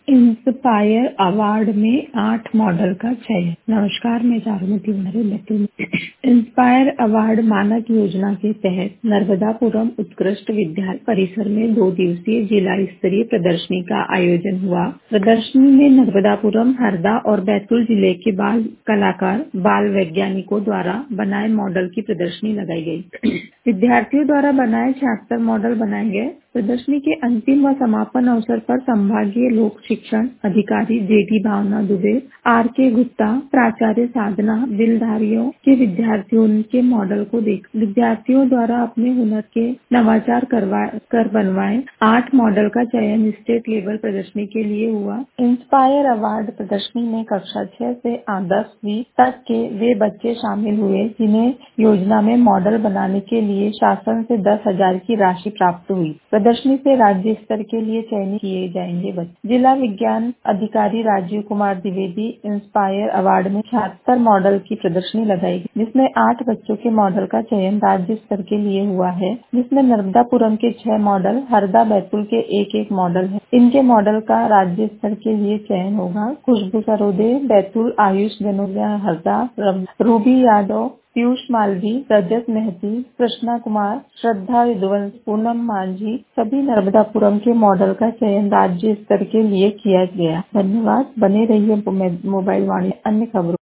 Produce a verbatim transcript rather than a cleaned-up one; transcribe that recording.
Inspire award में आठ model का चयन। नमस्कार, मैं चारुमती वारे बैतूल। इंस्पायर अवार्ड मानक योजना के तहत नर्मदापुरम उत्कृष्ट विद्यालय परिसर में दो दिवसीय जिला स्तरीय प्रदर्शनी का आयोजन हुआ। प्रदर्शनी में नर्मदापुरम, हरदा और बैतूल जिले के बाल कलाकार, बाल वैज्ञानिकों द्वारा बनाए मॉडल की प्रदर्शनी लगाई गई। विद्यार्थियों द्वारा बनाए छिहत्तर मॉडल बनाए गए। प्रदर्शनी के अंतिम व समापन अवसर पर संभागीय लोक शिक्षण अधिकारी जेडी भावना दुबे, आर के गुप्ता, प्राचार्य साधना, बिलधारियों के विद्यार्थियों के मॉडल को देख विद्यार्थियों द्वारा अपने हुनर के नवाचार करवा कर बनवाए आठ मॉडल का चयन स्टेट लेवल प्रदर्शनी के लिए हुआ। इंस्पायर अवार्ड प्रदर्शनी में कक्षा छह से दसवीं तक के वे बच्चे शामिल हुए जिन्हें योजना में मॉडल बनाने के लिए शासन से दस हजार की राशि प्राप्त हुई। प्रदर्शनी से राज्य स्तर के लिए चयनित किए जाएंगे बच्चे। जिला विज्ञान अधिकारी राजीव कुमार द्विवेदी इंस्पायर अवार्ड में छिहत्तर मॉडल की प्रदर्शनी लगाई गई, जिसमें आठ बच्चों के मॉडल का चयन राज्य स्तर के लिए हुआ है, जिसमें नर्मदापुरम के छह मॉडल, हरदा बैतूल के एक एक मॉडल है। इनके मॉडल का राज्य स्तर के लिए चयन होगा। खुशबू सरोदे बैतूल, आयुष जनोरिया हरदा, रूबी यादव, पीयूष मालवी, रजत मेहती, कृष्णा कुमार, श्रद्धा विद्वंस, पूनम मांझी सभी नर्मदापुरम के मॉडल का चयन राज्य स्तर के लिए किया गया। धन्यवाद। बने रहिए मोबाइल वाणी अन्य खबरों।